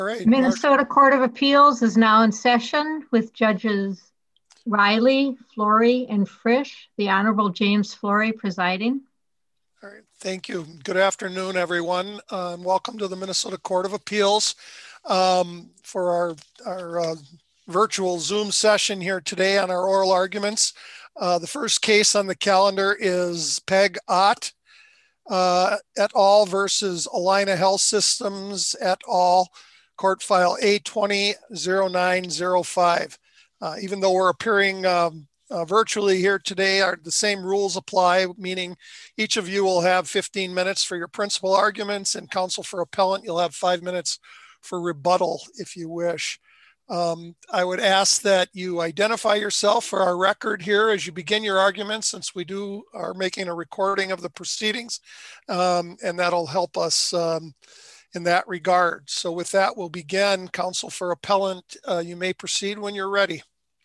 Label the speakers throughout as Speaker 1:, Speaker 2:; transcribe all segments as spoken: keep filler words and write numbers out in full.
Speaker 1: All right,
Speaker 2: Minnesota Court of Appeals is now in session with Judges Riley, Flory, and Frisch. The Honorable James Flory presiding.
Speaker 1: All right, thank you. Good afternoon, everyone. Um, welcome to the Minnesota Court of Appeals um, for our, our uh, virtual Zoom session here today on our oral arguments. Uh, the first case on the calendar is Peg Ott uh, et al. Versus Allina Health Systems et al. Court file A twenty oh nine oh five. Uh, even though we're appearing um, uh, virtually here today, our, the same rules apply, meaning each of you will have fifteen minutes for your principal arguments, and counsel for appellant, you'll have five minutes for rebuttal if you wish. Um, I would ask that you identify yourself for our record here as you begin your arguments, since we do are making a recording of the proceedings, um, and that'll help us um, in that regard. So with that, we'll begin. Counsel for appellant, uh, you may proceed when you're ready.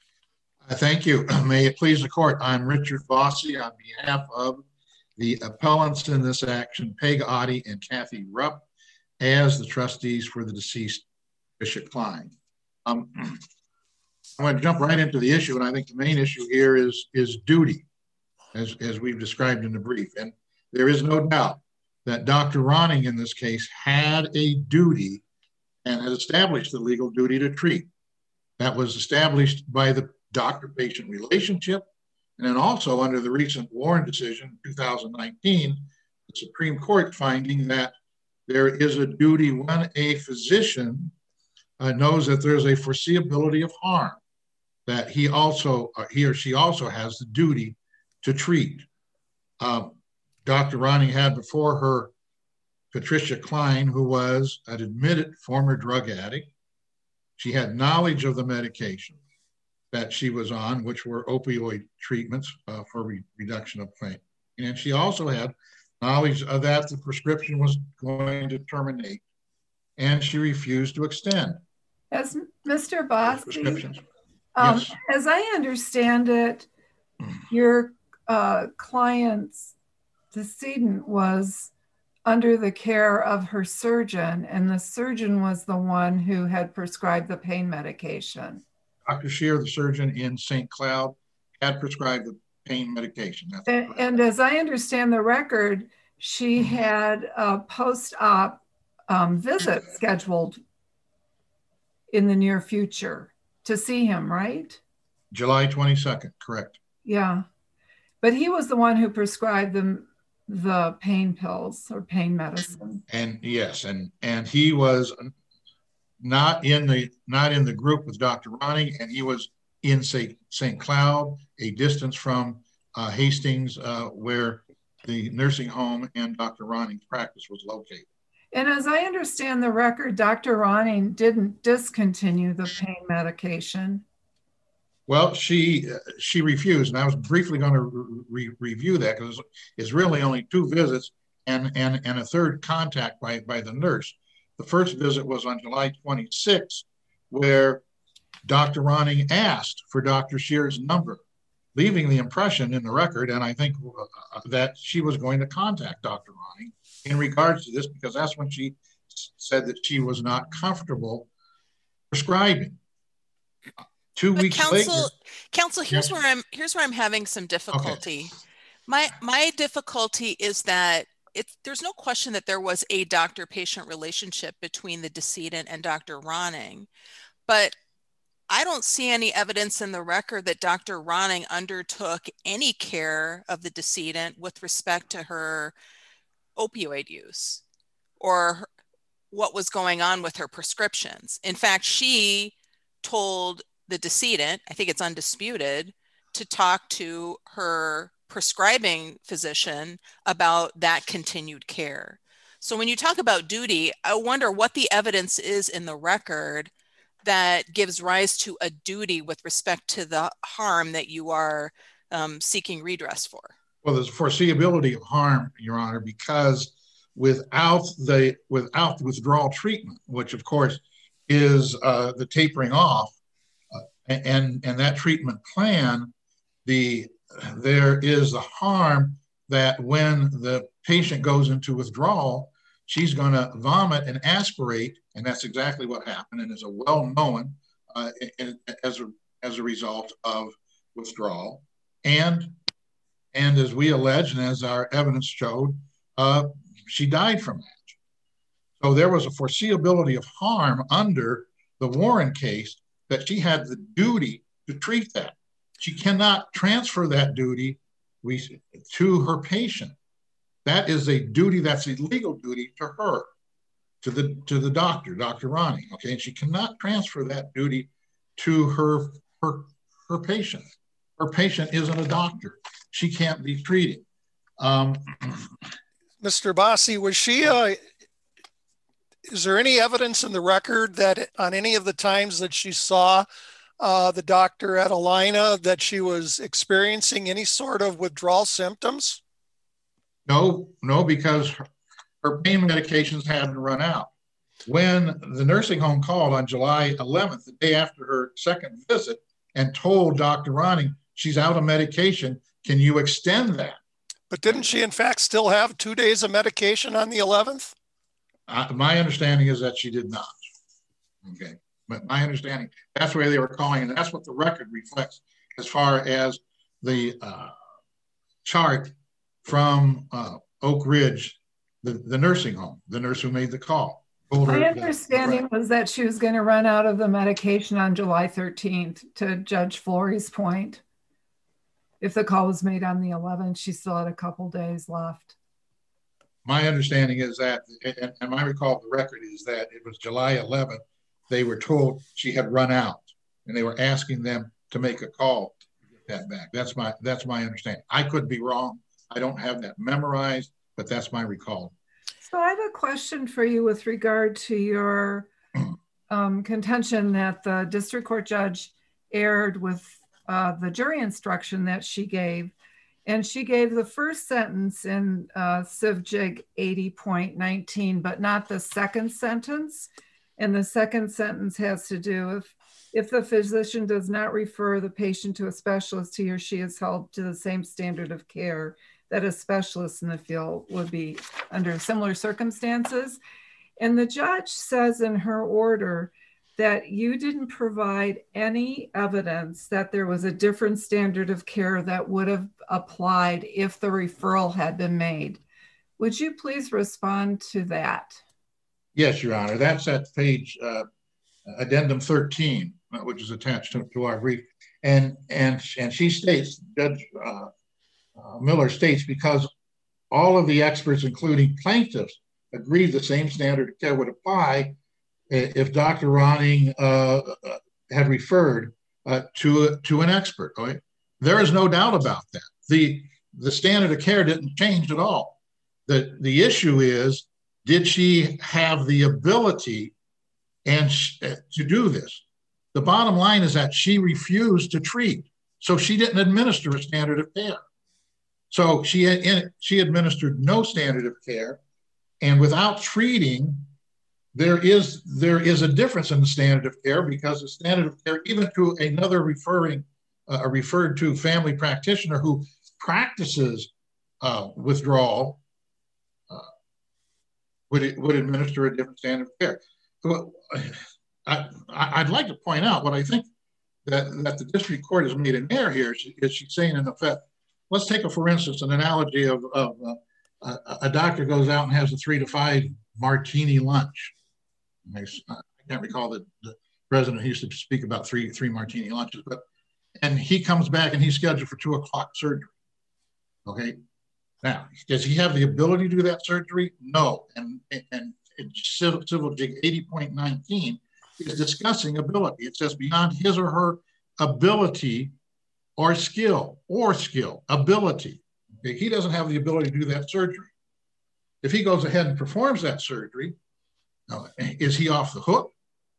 Speaker 3: Thank you. May it please the court. I'm Richard Fossey on behalf of the appellants in this action, Peg Otte and Kathy Rupp, as the trustees for the deceased Bishop Klein. Um, I'm going to jump right into the issue, and I think the main issue here is, is duty, as, as we've described in the brief. And there is no doubt that Doctor Ronning in this case had a duty and had established the legal duty to treat. That was established by the doctor-patient relationship, and then also under the recent Warren decision, two thousand nineteen, the Supreme Court finding that there is a duty when a physician uh, knows that there's a foreseeability of harm, that he also, uh, he or she also has the duty to treat. Um, Doctor Ronning had before her Patricia Klein, who was an admitted former drug addict. She had knowledge of the medication that she was on, which were opioid treatments uh, for re reduction of pain. And she also had knowledge of that the prescription was going to terminate, and she refused to extend.
Speaker 4: As Mister Fossey, um,
Speaker 3: yes.
Speaker 4: As I understand it, your uh, client's decedent was under the care of her surgeon, and the surgeon was the one who had prescribed the pain medication.
Speaker 3: Doctor Scheer, the surgeon in Saint Cloud, had prescribed the pain medication. That's
Speaker 4: and, and as I understand the record, she had a post-op um, visit scheduled in the near future to see him, right?
Speaker 3: July twenty-second, correct.
Speaker 4: Yeah, but he was the one who prescribed them the pain pills or pain medicine.
Speaker 3: And yes, and and he was not in the not in the group with Doctor Ronning, and he was in Saint Saint Cloud, a distance from uh, Hastings, uh, where the nursing home and Doctor Ronning's practice was located.
Speaker 4: And as I understand the record, Doctor Ronning didn't discontinue the pain medication.
Speaker 3: Well, she uh, she refused, and I was briefly going to re review that because it's really only two visits and and and a third contact by by the nurse. The first visit was on July twenty-sixth, where Doctor Ronning asked for Doctor Scheer's number, leaving the impression in the record, and I think uh, that she was going to contact Doctor Ronning in regards to this, because that's when she said that she was not comfortable prescribing. Two
Speaker 5: but
Speaker 3: weeks
Speaker 5: counsel,
Speaker 3: later,
Speaker 5: counsel, here's
Speaker 3: yes.
Speaker 5: where I'm here's where I'm having some difficulty.
Speaker 3: Okay.
Speaker 5: My my difficulty is that it's there's no question that there was a doctor-patient relationship between the decedent and Doctor Ronning, but I don't see any evidence in the record that Doctor Ronning undertook any care of the decedent with respect to her opioid use or her, what was going on with her prescriptions. In fact, she told the decedent, I think it's undisputed, to talk to her prescribing physician about that continued care. So when you talk about duty, I wonder what the evidence is in the record that gives rise to a duty with respect to the harm that you are um, seeking redress for.
Speaker 3: Well, there's foreseeability of harm, Your Honor, because without the without the withdrawal treatment, which of course is uh, the tapering off, uh, and and that treatment plan, the there is the harm that when the patient goes into withdrawal, she's going to vomit and aspirate, and that's exactly what happened, and is a well-known uh, as a as a result of withdrawal, and and as we allege and as our evidence showed, uh, she died from that. So there was a foreseeability of harm under the Warren case that she had the duty to treat that. She cannot transfer that duty we, to her patient. That is a duty, that's a legal duty to her, to the to the doctor, Doctor Ronning, okay? And she cannot transfer that duty to her, her, her patient. Her patient isn't a doctor. She can't be treated. Um,
Speaker 1: Mister Bossi, was she, uh, is there any evidence in the record that on any of the times that she saw uh, the doctor at Allina that she was experiencing any sort of withdrawal symptoms?
Speaker 3: No, no, because her, her pain medications hadn't run out. When the nursing home called on July eleventh, the day after her second visit, and told Doctor Ronning, she's out of medication, can you extend that?
Speaker 1: But didn't she in fact still have two days of medication on the eleventh?
Speaker 3: Uh, my understanding is that she did not. Okay, but my understanding, that's where they were calling, and that's what the record reflects as far as the uh, chart from uh, Oak Ridge, the, the nursing home, the nurse who made the call.
Speaker 4: My understanding that, was that she was going to run out of the medication on July thirteenth, to Judge Florey's point. If the call was made on the eleventh, she still had a couple days left.
Speaker 3: My understanding is that, and, and my recall of the record is that it was July eleventh, they were told she had run out, and they were asking them to make a call to get that back. That's my, that's my understanding. I could be wrong. I don't have that memorized, but that's my recall.
Speaker 4: So I have a question for you with regard to your um, contention that the district court judge erred with uh, the jury instruction that she gave. And she gave the first sentence in uh, Civ Jig eighty point nineteen, but not the second sentence. And the second sentence has to do with if the physician does not refer the patient to a specialist, he or she is held to the same standard of care that a specialist in the field would be under similar circumstances. And the judge says in her order that you didn't provide any evidence that there was a different standard of care that would have applied if the referral had been made. Would you please respond to that?
Speaker 3: Yes, Your Honor. That's at page uh, addendum thirteen, which is attached to, to our brief. And, and, and she states, Judge uh, Uh, Miller states, because all of the experts, including plaintiffs, agreed the same standard of care would apply if Doctor Ronning uh, had referred uh, to, to an expert. Right? There is no doubt about that. The, the standard of care didn't change at all. The, the issue is, did she have the ability and to do this? The bottom line is that she refused to treat, so she didn't administer a standard of care. So she, had, she administered no standard of care, and without treating, there is, there is a difference in the standard of care, because the standard of care, even to another referring, uh, referred to family practitioner who practices uh, withdrawal, uh, would, would administer a different standard of care. So, I, I'd like to point out what I think that, that the district court has made an error here. She, is she's saying, in effect, let's take, a, for instance, an analogy of, of uh, a, a doctor goes out and has a three to five martini lunch. I, I can't recall that the president used to speak about three three martini lunches, but and he comes back and he's scheduled for two o'clock surgery. Okay, now does he have the ability to do that surgery? No, and and, and Civil, Civil Jig eighty point nineteen is discussing ability. It says beyond his or her ability. Or skill, or skill, ability. Okay? He doesn't have the ability to do that surgery. If he goes ahead and performs that surgery, now, is he off the hook?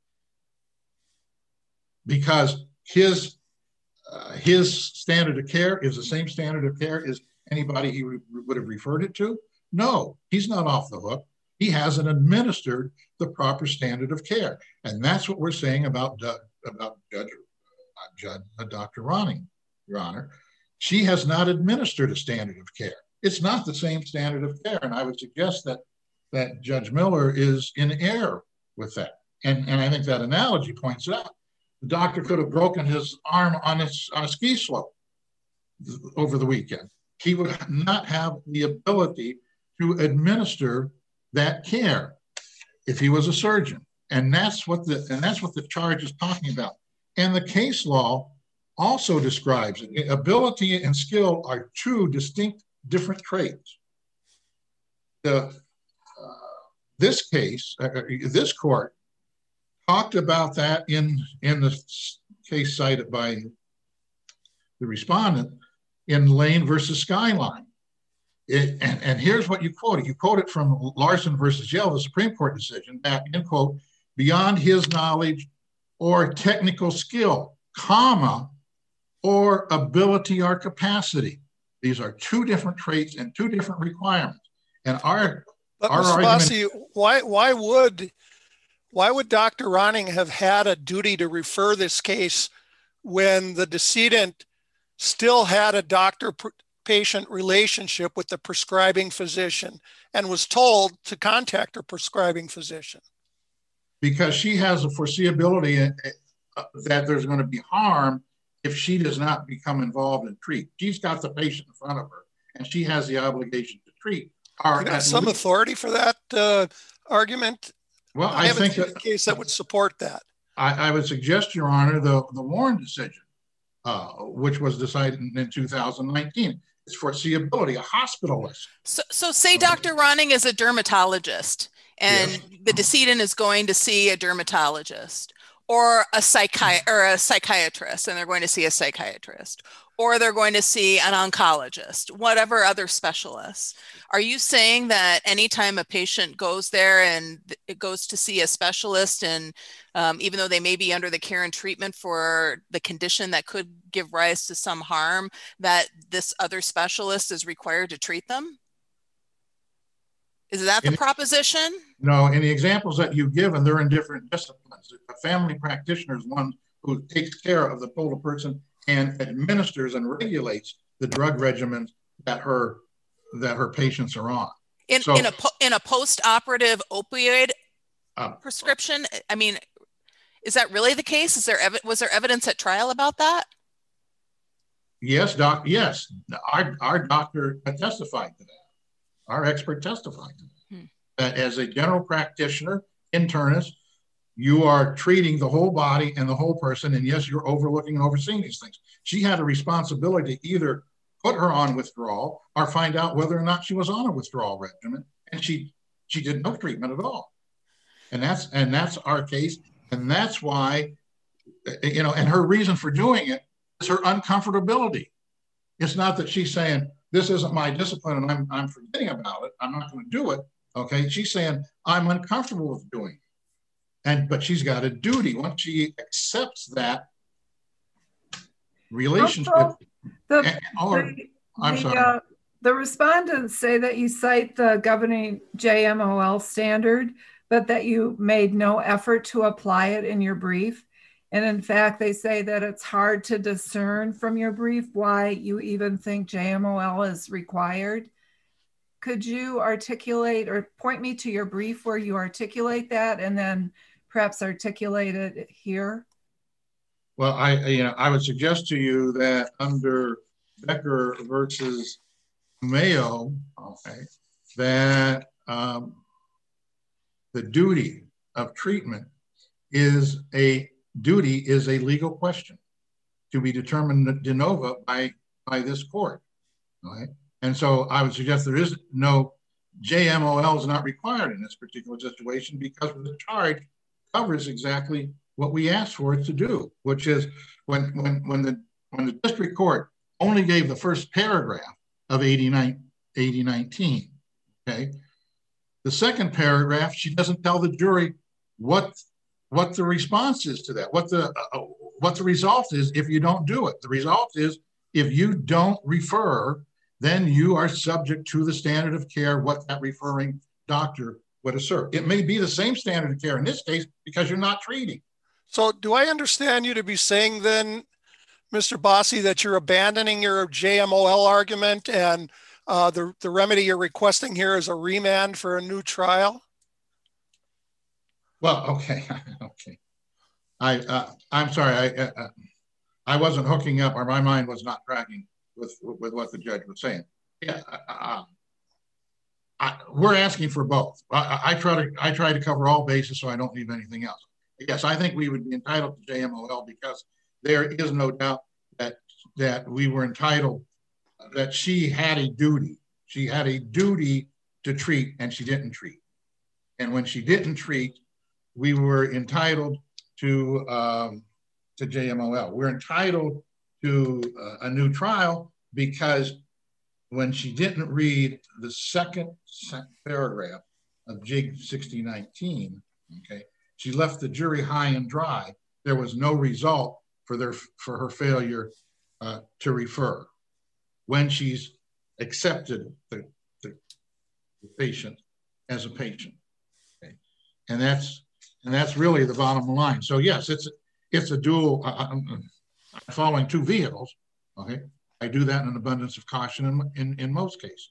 Speaker 3: Because his, uh, his standard of care is the same standard of care as anybody he would have referred it to? No, he's not off the hook. He hasn't administered the proper standard of care. And that's what we're saying about, uh, about Judge, uh, Judge uh, Doctor Ronning. Your Honor, she has not administered a standard of care. It's not the same standard of care. And I would suggest that that Judge Miller is in error with that. And, and I think that analogy points out. The doctor could have broken his arm on, his, on a ski slope over the weekend. He would not have the ability to administer that care if he was a surgeon. And that's what the, and that's what the charge is talking about. And the case law also describes it. Ability and skill are two distinct different traits. The, uh, this case, uh, this court talked about that in, in the case cited by the respondent in Lane versus Skyline. It, and, and here's what you quoted. You quote it from Larson versus Yale, the Supreme Court decision, that, end quote, beyond his knowledge or technical skill, comma, or ability or capacity. These are two different traits and two different requirements. And our,
Speaker 1: but
Speaker 3: our
Speaker 1: Mister
Speaker 3: argument-
Speaker 1: Bossi, why, why would, why would Doctor Ronning have had a duty to refer this case when the decedent still had a doctor-patient relationship with the prescribing physician and was told to contact her prescribing physician?
Speaker 3: Because she has a foreseeability that there's going to be harm if she does not become involved and treat. She's got the patient in front of her, and she has the obligation to treat.
Speaker 1: Are you have some least, authority for that uh, argument?
Speaker 3: Well,
Speaker 1: I,
Speaker 3: I
Speaker 1: haven't
Speaker 3: think
Speaker 1: seen
Speaker 3: that,
Speaker 1: a case that would support that.
Speaker 3: I, I would suggest, Your Honor, the, the Warren decision, uh, which was decided in, in two thousand nineteen. It's foreseeability, a hospitalist.
Speaker 5: So, so say Doctor Ronning is a dermatologist, and yes. the decedent is going to see a dermatologist, or a psychi- or a psychiatrist, and they're going to see a psychiatrist, or they're going to see an oncologist, whatever other specialists. Are you saying that anytime a patient goes there and it goes to see a specialist, and um, even though they may be under the care and treatment for the condition that could give rise to some harm, that this other specialist is required to treat them? Is that the in, proposition?
Speaker 3: No, in the examples that you've given, they're in different disciplines. A family practitioner is one who takes care of the total person and administers and regulates the drug regimen that her that her patients are on.
Speaker 5: In, so, in a in a post-operative opioid uh, prescription, I mean, is that really the case? Is there ev- was there evidence at trial about that?
Speaker 3: Yes, doc. Yes, our our doctor testified to that. Our expert testified to that. Hmm. That as a general practitioner, internist, you are treating the whole body and the whole person, and yes, you're overlooking and overseeing these things. She had a responsibility to either put her on withdrawal or find out whether or not she was on a withdrawal regimen, and she she did no treatment at all. And that's and that's our case, and that's why, you know, and her reason for doing it is her uncomfortability. It's not that she's saying, this isn't my discipline and I'm I'm forgetting about it, I'm not going to do it. Okay, she's saying, I'm uncomfortable with doing it. And but she's got a duty. Once she accepts that relationship,
Speaker 4: also, the,
Speaker 3: and, or,
Speaker 4: the,
Speaker 3: I'm
Speaker 4: the,
Speaker 3: sorry.
Speaker 4: Uh, the respondents say that you cite the governing J M O L standard, but that you made no effort to apply it in your brief. And in fact, they say that it's hard to discern from your brief why you even think J M O L is required. Could you articulate or point me to your brief where you articulate that, and then perhaps articulate it here?
Speaker 3: Well, I, you know, I would suggest to you that under Becker versus Mayo, okay, that um, the duty of treatment is a duty is a legal question to be determined de novo by by this court, right? And so I would suggest there is no J M O L is not required in this particular situation because the charge covers exactly what we asked for it to do, which is when when when the when the district court only gave the first paragraph of eighty-nine, eighty nineteen, okay? The second paragraph, she doesn't tell the jury what what the response is to that, what the uh, what the result is if you don't do it. The result is if you don't refer, then you are subject to the standard of care, what that referring doctor would assert. It may be the same standard of care in this case because you're not treating.
Speaker 1: So do I understand you to be saying then, Mister Bossi, that you're abandoning your J M O L argument and Uh, the, the remedy you're requesting here is a remand for a new trial?
Speaker 3: Well, okay, okay. I, uh, I'm sorry, I, uh, I wasn't hooking up, or my mind was not tracking with, with what the judge was saying. Yeah, uh, I, we're asking for both. I, I try to, I try to cover all bases so I don't leave anything else. Yes, I think we would be entitled to J M O L because there is no doubt that that we were entitled, that she had a duty. She had a duty to treat, and she didn't treat. And when she didn't treat, we were entitled to um, to J M O L. We're entitled to uh, a new trial because when she didn't read the second paragraph of J sixty nineteen, okay, she left the jury high and dry. There was no result for their for her failure uh, to refer. When she's accepted the, the, the patient as a patient, okay, and that's and that's really the bottom line. So yes, it's it's a dual. Uh, I'm following two vehicles. Okay, I do that in an abundance of caution in in, in most cases.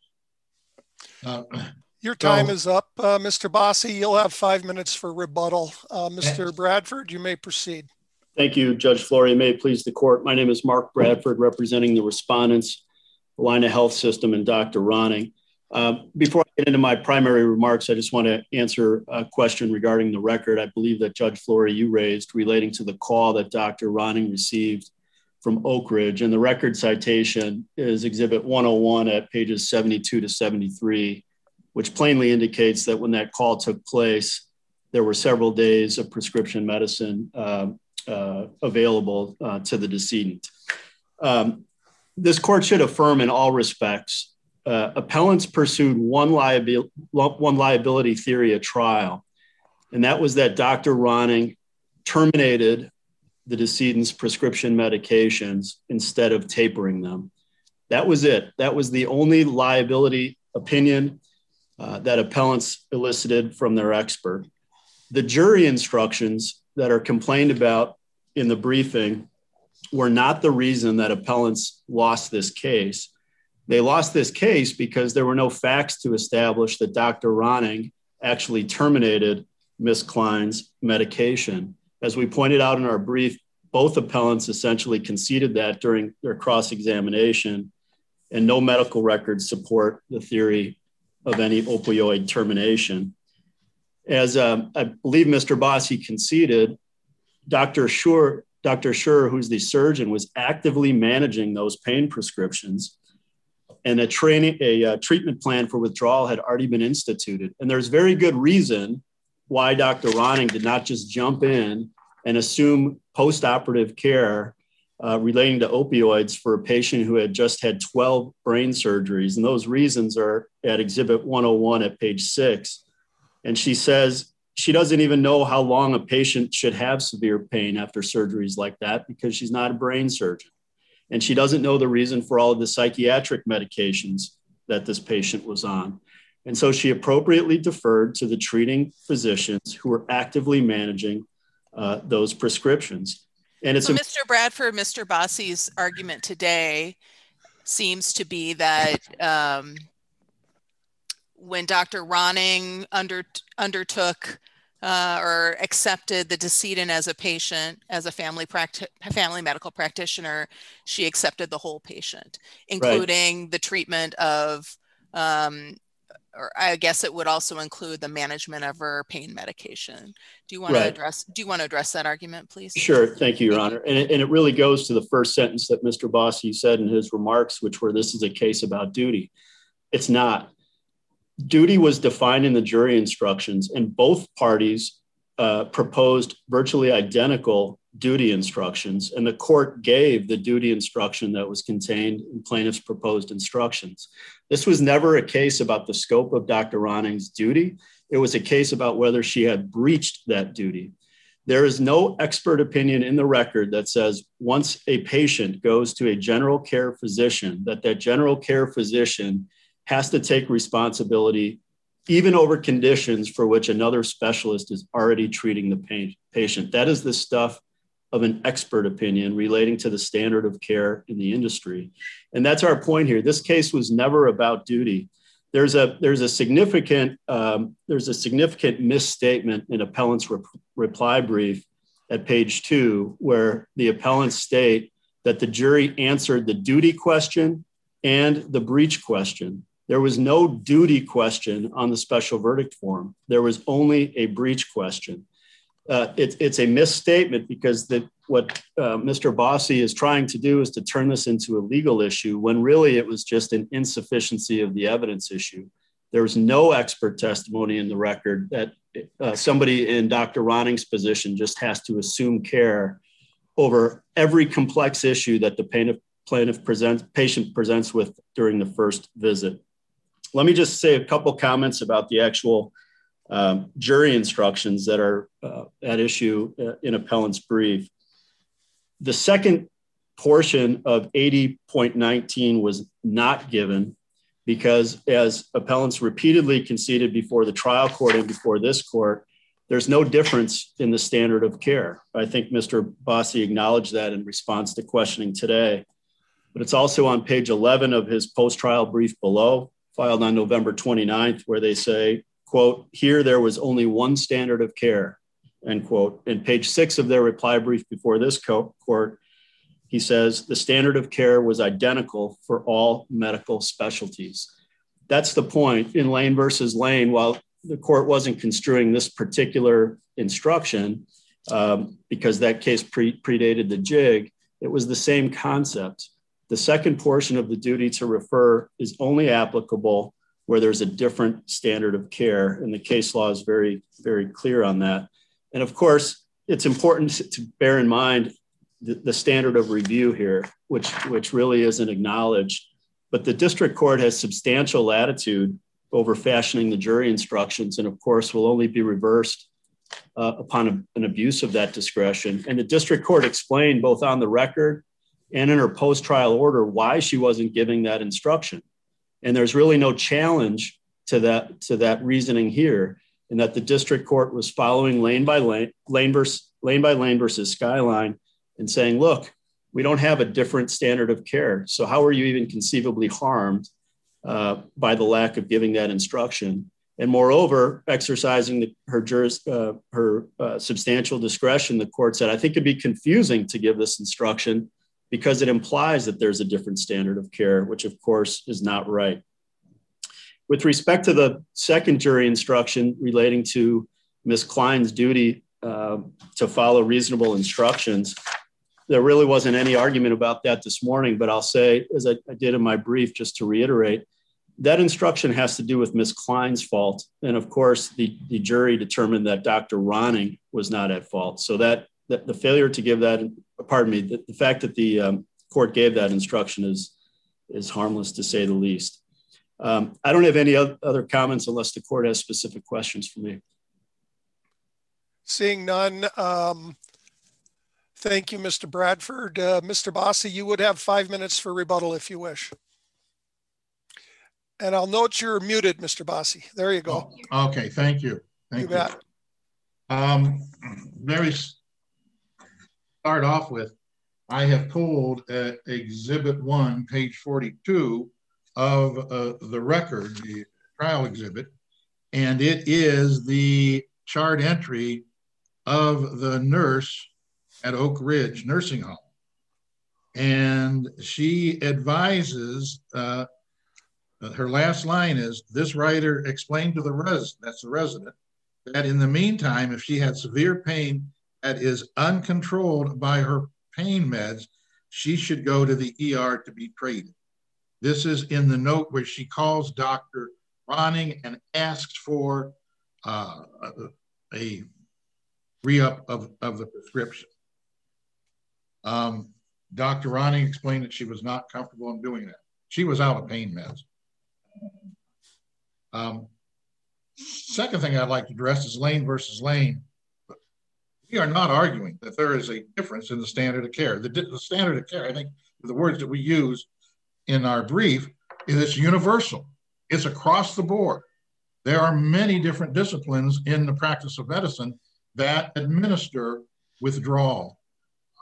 Speaker 3: Uh,
Speaker 1: Your time
Speaker 3: so,
Speaker 1: is up, uh, Mister Bossi. You'll have five minutes for rebuttal. Uh, Mister Bradford, you may proceed.
Speaker 6: Thank you, Judge Flory. May it please the court. My name is Mark Bradford, representing the respondents, Allina Health System, and Doctor Ronning. Uh, before I get into my primary remarks, I just want to answer a question regarding the record. I believe that Judge Flory, you raised relating to the call that Doctor Ronning received from Oak Ridge, and the record citation is Exhibit one oh one at pages seventy-two to seventy-three, which plainly indicates that when that call took place, there were several days of prescription medicine uh, uh, available uh, to the decedent. Um, this court should affirm in all respects. Uh, appellants pursued one, liabil- one liability theory at trial, and that was that Doctor Ronning terminated the decedent's prescription medications instead of tapering them. That was it. That was the only liability opinion uh, that appellants elicited from their expert. The jury instructions that are complained about in the briefing were not the reason that appellants lost this case. They lost this case because there were no facts to establish that Doctor Ronning actually terminated Miz Klein's medication. As we pointed out in our brief, both appellants essentially conceded that during their cross-examination, and no medical records support the theory of any opioid termination. As um, I believe Mister Bossi conceded, Doctor Schur, Doctor Schur, who's the surgeon, was actively managing those pain prescriptions, and a training, a uh, treatment plan for withdrawal had already been instituted. And there's very good reason why Doctor Ronning did not just jump in and assume post-operative care uh, relating to opioids for a patient who had just had twelve brain surgeries. And those reasons are at Exhibit one oh one at page six. And she says she doesn't even know how long a patient should have severe pain after surgeries like that because she's not a brain surgeon. And she doesn't know the reason for all of the psychiatric medications that this patient was on. And so she appropriately deferred to the treating physicians who were actively managing uh, those prescriptions. And it's
Speaker 5: so Mister Bradford, Mister Bossi's argument today seems to be that um, when Doctor Ronning under, undertook Uh, or accepted the decedent as a patient, as a family practi- family medical practitioner, she accepted the whole patient, including right. the treatment of, um, or I guess it would also include the management of her pain medication. Do you want right. to address? Do you want to address that argument, please?
Speaker 6: Sure, thank you, Your Honor. And it, and it really goes to the first sentence that Mister Bossi said in his remarks, which were, "This is a case about duty." It's not. Duty was defined in the jury instructions, and both parties uh, proposed virtually identical duty instructions, and the court gave the duty instruction that was contained in plaintiff's proposed instructions. This was never a case about the scope of Doctor Ronning's duty. It was a case about whether she had breached that duty. There is no expert opinion in the record that says once a patient goes to a general care physician, that that general care physician has to take responsibility even over conditions for which another specialist is already treating the pain, patient. That is the stuff of an expert opinion relating to the standard of care in the industry. And that's our point here. This case was never about duty. There's a, there's a significant, um, there's a significant misstatement in appellant's re- reply brief at page two, where the appellants state that the jury answered the duty question and the breach question. There was no duty question on the special verdict form. There was only a breach question. Uh, it, it's a misstatement because the, what uh, Mister Bossi is trying to do is to turn this into a legal issue when really it was just an insufficiency of the evidence issue. There was no expert testimony in the record that uh, somebody in Doctor Roning's position just has to assume care over every complex issue that the plaintiff, plaintiff presents, patient presents with during the first visit. Let me just say a couple comments about the actual um, jury instructions that are uh, at issue uh, in appellant's brief. The second portion of eighty point nineteen was not given because, as appellants repeatedly conceded before the trial court and before this court, there's no difference in the standard of care. I think Mister Bossi acknowledged that in response to questioning today, but it's also on page eleven of his post-trial brief below, filed on November twenty-ninth, where they say, quote, here there was only one standard of care, end quote. And page six of their reply brief before this court, he says, the standard of care was identical for all medical specialties. That's the point. In Lane versus Lane, while the court wasn't construing this particular instruction um, because that case pre- predated the jig, it was the same concept. The second portion of the duty to refer is only applicable where there's a different standard of care. And the case law is very, very clear on that. And of course, it's important to bear in mind the, the standard of review here, which, which really isn't acknowledged. But the district court has substantial latitude over fashioning the jury instructions, and of course will only be reversed uh, upon a, an abuse of that discretion. And the district court explained both on the record and in her post-trial order why she wasn't giving that instruction. And there's really no challenge to that, to that reasoning here, in that the district court was following lane by lane, lane, versus, lane by lane versus Skyline and saying, look, we don't have a different standard of care. So how are you even conceivably harmed uh, by the lack of giving that instruction? And moreover, exercising the, her, juris, uh, her uh, substantial discretion, the court said, I think it'd be confusing to give this instruction because it implies that there's a different standard of care, which of course is not right. With respect to the second jury instruction relating to Miz Klein's duty uh, to follow reasonable instructions, there really wasn't any argument about that this morning, but I'll say, as I, I did in my brief, just to reiterate, that instruction has to do with Miz Klein's fault. And of course, the, the jury determined that Doctor Ronning was not at fault. So that, that the failure to give that, pardon me, the, the fact that the um, court gave that instruction is, is harmless to say the least. Um, I don't have any other comments unless the court has specific questions for me.
Speaker 1: Seeing none, um, thank you, Mister Bradford. Uh, Mister Bossi, you would have five minutes for rebuttal if you wish. And I'll note you're muted, Mister Bossi. There you go.
Speaker 3: Oh, okay, thank you. Thank you.
Speaker 1: You bet.
Speaker 3: Um, very start off with, I have pulled uh, exhibit one, page forty-two of uh, the record, the trial exhibit, and it is the chart entry of the nurse at Oak Ridge Nursing Home. And she advises, uh, her last line is, this writer explained to the res, that's the resident, that in the meantime, if she had severe pain that is uncontrolled by her pain meds, she should go to the E R to be treated. This is in the note where she calls Doctor Ronning and asks for uh, a, a re-up of, of the prescription. Um, Doctor Ronning explained that she was not comfortable in doing that. She was out of pain meds. Um, second thing I'd like to address is Lane versus Lane. We are not arguing that there is a difference in the standard of care. The, the standard of care, I think, the words that we use in our brief, is it's universal. It's across the board. There are many different disciplines in the practice of medicine that administer withdrawal.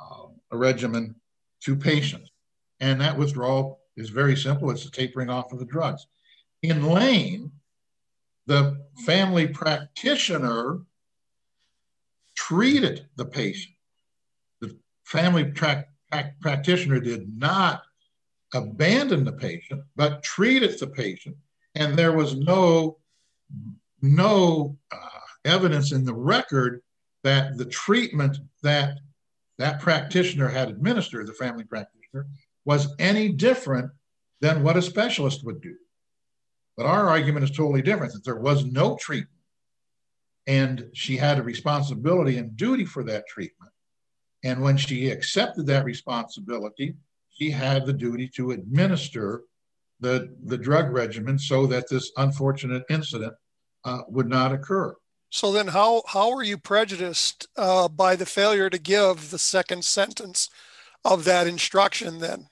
Speaker 3: regimen to patients. And that withdrawal is very simple. It's the tapering off of the drugs. In Lane, the family practitioner treated the patient. The family pra pra practitioner did not abandon the patient, but treated the patient. And there was no, no uh, evidence in the record that the treatment that that practitioner had administered, the family practitioner, was any different than what a specialist would do. But our argument is totally different, that there was no treatment and she had a responsibility and duty for that treatment. And when she accepted that responsibility, she had the duty to administer the, the drug regimen so that this unfortunate incident uh, would not occur.
Speaker 1: So then how, how were you prejudiced uh, by the failure to give the second sentence of that instruction then?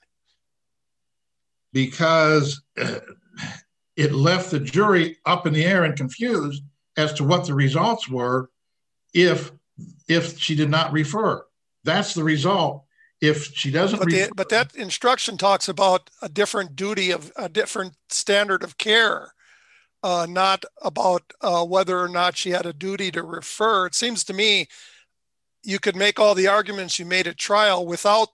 Speaker 3: Because uh, it left the jury up in the air and confused as to what the results were if, if she did not refer. That's the result. If she doesn't
Speaker 1: but,
Speaker 3: refer,
Speaker 1: the, but that instruction talks about a different duty of a different standard of care, uh, not about uh, whether or not she had a duty to refer. It seems to me you could make all the arguments you made at trial without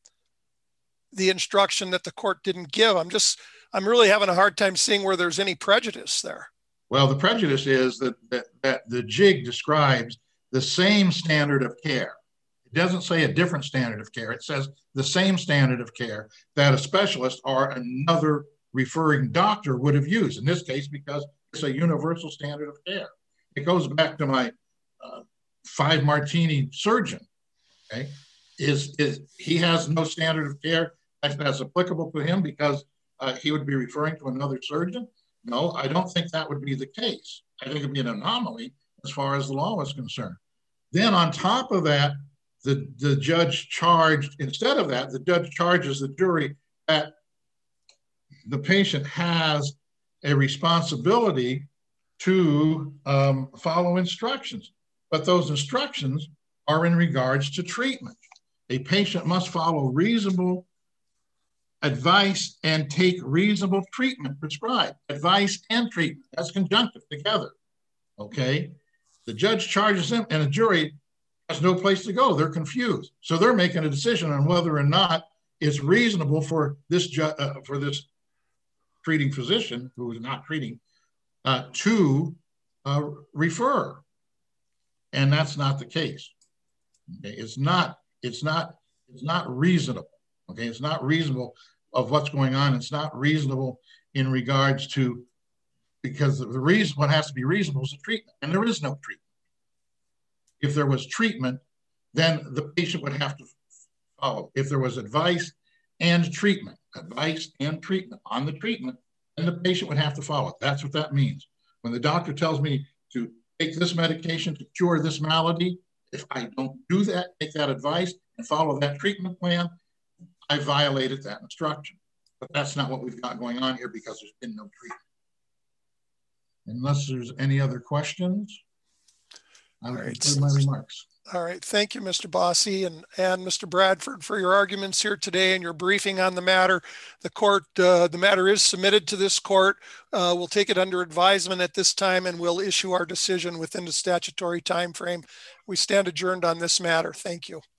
Speaker 1: the instruction that the court didn't give. I'm just, I'm really having a hard time seeing where there's any prejudice there.
Speaker 3: Well, the prejudice is that, that, that the jig describes the same standard of care. It doesn't say a different standard of care. It says the same standard of care that a specialist or another referring doctor would have used, in this case, because it's a universal standard of care. It goes back to my uh, five martini surgeon, okay? Is, is he has no standard of care that's applicable to him because uh, he would be referring to another surgeon? No, I don't think that would be the case. I think it'd be an anomaly as far as the law is concerned. Then on top of that, the, the judge charged, instead of that, the judge charges the jury that the patient has a responsibility to um, follow instructions, but those instructions are in regards to treatment. A patient must follow reasonable advice and take reasonable treatment prescribed. Advice and treatment, that's conjunctive together, okay? The judge charges them and the jury has no place to go. They're confused. So they're making a decision on whether or not it's reasonable for this, uh, for this treating physician, who is not treating, uh, to uh, refer. And that's not the case. Okay? It's not, it's not, it's not reasonable. Okay, it's not reasonable of what's going on. It's not reasonable in regards to, because the reason what has to be reasonable is the treatment, and there is no treatment. If there was treatment, then the patient would have to follow. If there was advice and treatment, advice and treatment on the treatment, then the patient would have to follow. That's what that means. When the doctor tells me to take this medication to cure this malady, if I don't do that, take that advice and follow that treatment plan, I violated that instruction. But that's not what we've got going on here because there's been no treatment. Unless there's any other questions, I will conclude my remarks.
Speaker 1: All right. Thank you, Mister Bosse and, and Mister Bradford for your arguments here today and your briefing on the matter. The court, uh, the matter is submitted to this court. Uh, we'll take it under advisement at this time and we'll issue our decision within the statutory time frame. We stand adjourned on this matter. Thank you.